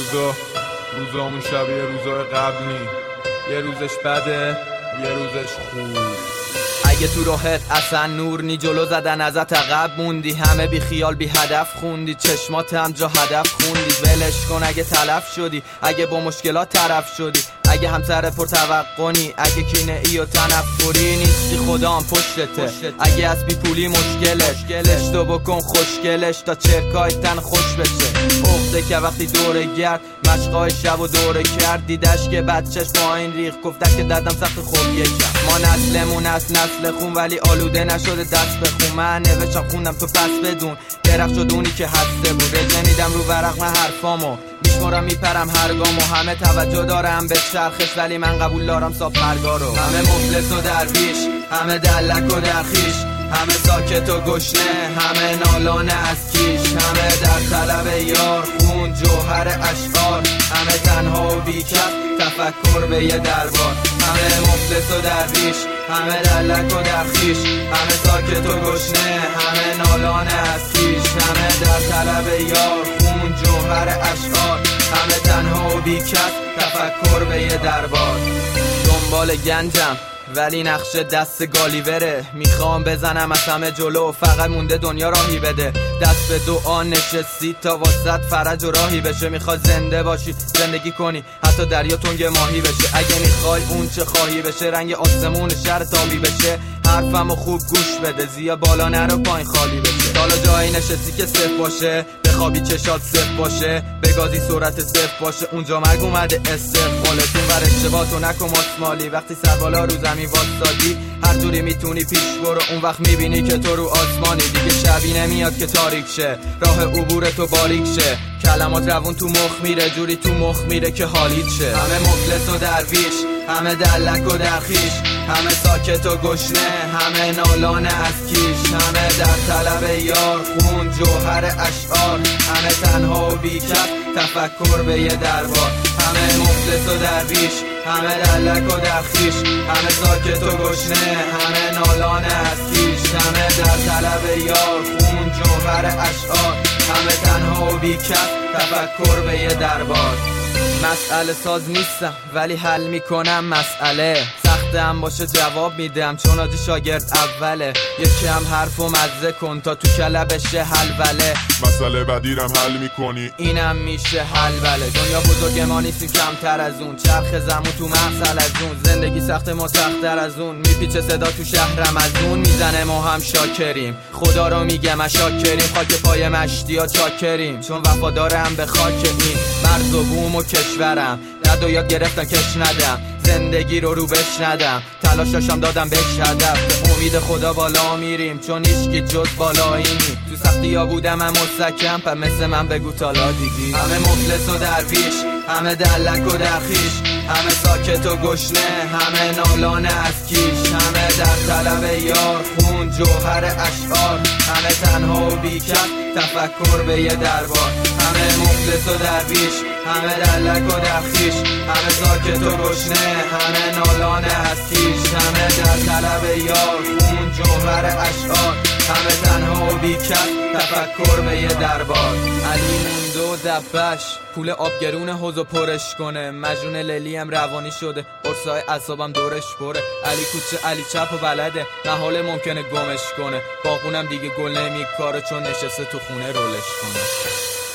روزامون شبیه روزای قبل نی، یه روزش بده یه روزش خوب. اگه تو راهت اصلا نور نی، جلو زدن ازت عقب موندی، همه بی خیال بی هدف خوندی، چشمات هم جا هدف خوندی. ولش کن اگه تلف شدی، اگه با مشکلات طرف شدی، اگه همسر پرتوقعی، اگه کینه ای و تنفری نیستی خدام پشتته. اگه از بی پولی مشکلش زشتو بکن خوشگلش تا چرکای تن خوش بشه. اخته که وقتی دوره گرد مشقای شب و دوره کرد، دیدش که بچهش پایین ریخ گفتش که دردم سخت خوب یکم. ما نسلمون از نسل خون ولی آلوده نشده دست بخون. من نوشتم خوندم تو پس بدون، درخت شد اونی که هسته بود. رجه میدم رو ورق من حرفامو میشمارم میپرم هر گامو. همه توجه دارم به چرخش ولی من قبول دارم صاف پرگارو. همه مفلس و درویش، همه دلک و درخیش، همه ساکت و گشنه، همه نالانه از کیش، همه در طلب یار خون جوهر اشعار، همه تنها و بیکس تفکر به یه دربار. همه مفلس و درویش، همه دلک و درخیش، همه ساکت و گشنه، همه نالانه از کیش، همه در طلب یار خون جوهر اشعار، همه تنها و بیکس تفکر به یه دربار. دنبال گنجم ولی نقش دست گالیوره، میخوام بزنم از همه جلو، فقط مونده دنیا راهی بده. دست به دعا نشستی تا واسط فرج و راهی بشه. میخوای زنده باشی زندگی کنی حتی دریا تنگ ماهی بشه. اگه میخوای اون چه خواهی بشه، رنگ آسمون شهر تابی بشه. حرفمو خوب گوش بده، زیاد بالا نرو پایین خالی بشه. حالا جایی نشستی که صف باشه، بخوابی چشات صف باشه، بگازی صورت صف باشه، اونجا مرگ اومده استقبالتون. بر اشتباهتو نکن ماسمالی، وقتی سر بالا رو زمین واسادی هر جوری میتونی پیش برو. اون وقت میبینی که تو رو آسمانی، دیگه شبی نمیاد که تاریک شه، راه عبور تو باریک شه. کلمات روون تو مخ میره، جوری تو مخ میره که حالیت شه. همه مفلس و درویش، همه دلک و درخیش، همه ساکت و گشنه، همه نالانه از کیش، همه در طلب یار خون جوهر اشعار، همه تنها و بیکس تفکر به یه دربار. همه مفلس و درویش، همه دلک و درخیش، همه ساکت و گشنه، همه نالانه از کیش، همه در طلب یار خون جوهر اشعار، همه تنها و بیکس تفکر به یه دربار. مسئله ساز نیستم ولی حل میکنم مسئله، سختم باشه جواب میدم چون آجی شاگرد اوله. یکی هم حرف و مزه کن تا تو کلبشه حلوله، مسئله بدیرم حل میکنی اینم میشه حلوله. دنیا بزرگ ما نیستیم کمتر از اون، چرخ زمون تو مغزل از اون، زندگی سخت ما سخت‌تر از اون، میپیچه صدا تو شهرم از اون، میزنه ما هم شاکریم، خدا رو میگم شاکریم، خاک پای مشتیا چاکریم، چون وفادارم به خاک این مرز و بوم و کشورم. ند و یاد گرفتم کش ندم، زندگی رو بش ندم، تلاشاشم دادم بهش هدف، به امید خدا بالا میریم چون هیچکی جز بالایی نی. تو سختی ها بودم هم مستکم، پس مثل من بگو تالا دیدی. همه مفلس و درویش، همه دلک و درخیش، همه ساکت و گشنه، همه نالانه از کیش، همه در طلب یار خون جوهر اشعار، همه تنها و بیکس تفکر به یه دربار. همه مفلس و درویش، همه دلک و درخیش، همه ساکت و گشنه، همه نالانه از کیش، همه در طلب یار خون جوهر اشعار، همه تنها و بیکس تفکر به یه دربار. علی مونده و دبش پول آبگرون حوضو پرش کنه، مجنون لیلی هم روانی شده، قرصای اعصابم دورش پره. علی کوچه علی چپ و بلده، محال ممکنه گمش کنه، باغونم دیگه گل نمیکاره چون نشسته تو خونه رولش کنه.